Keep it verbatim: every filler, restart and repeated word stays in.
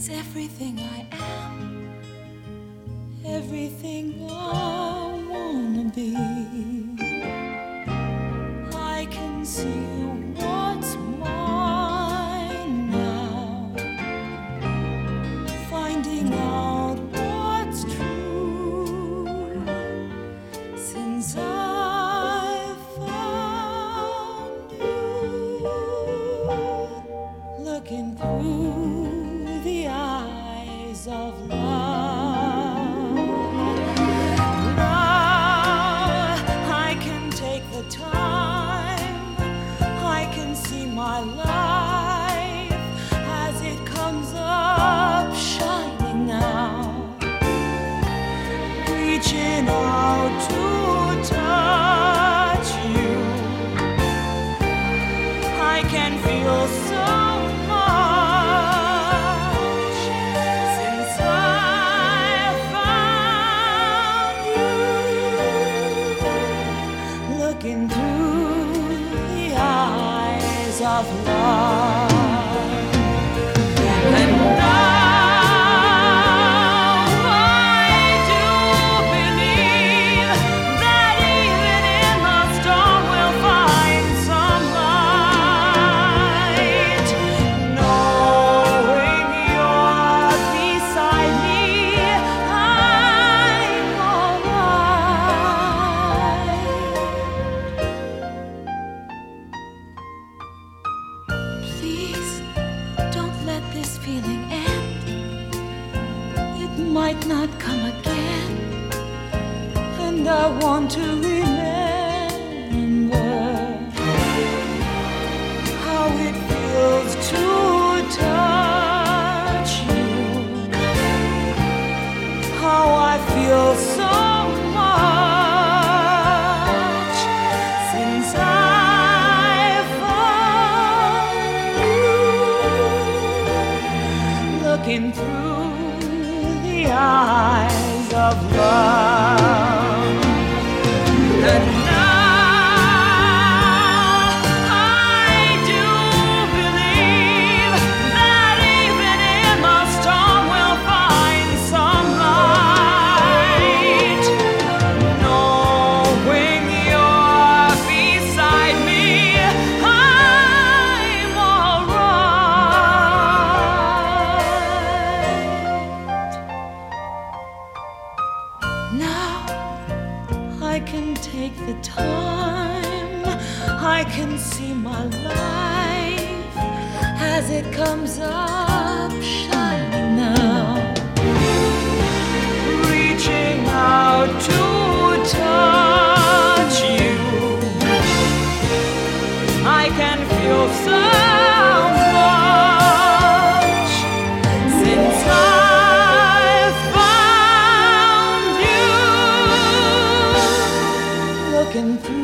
It's everything I am, everything I wanna be. I can see what's mine now, finding out what's true since I found you. Looking through the eyes of love, now I can take the time, I can see my life as it comes up shining now, reaching out to touch you. I can feel so looking through the eyes of love. And now I do believe that even in the storm we'll find some light. Knowing you're beside me, I'm alright. Please don't let this feeling end. It might not come again, and I want to remember how it feels to touch you, how I feel so much since I looking through the eyes of love. And now I do believe that even in the storm we'll find some light. Knowing you're beside me, I'm alright. Now I can take the time, I can see my life as it comes up shining now, reaching out to touch you. I can feel so much since I looking through